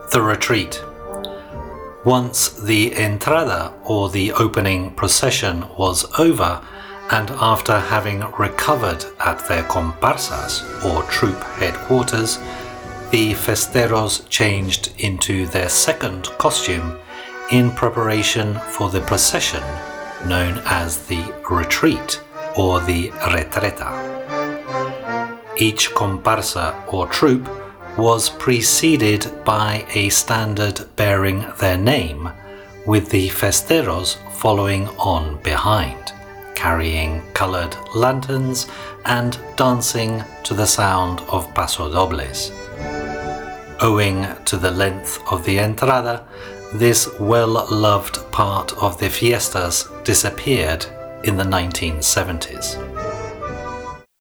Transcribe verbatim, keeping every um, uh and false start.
The retreat. Once the entrada, or the opening procession, was over, and after having recovered at their comparsas, or troop headquarters, the festeros changed into their second costume in preparation for the procession known as the retreat or the retreta. Each comparsa or troop was preceded by a standard bearing their name, with the festeros following on behind, carrying colored lanterns and dancing to the sound of pasodobles. Owing to the length of the entrada, this well-loved part of the fiestas disappeared in the nineteen seventies.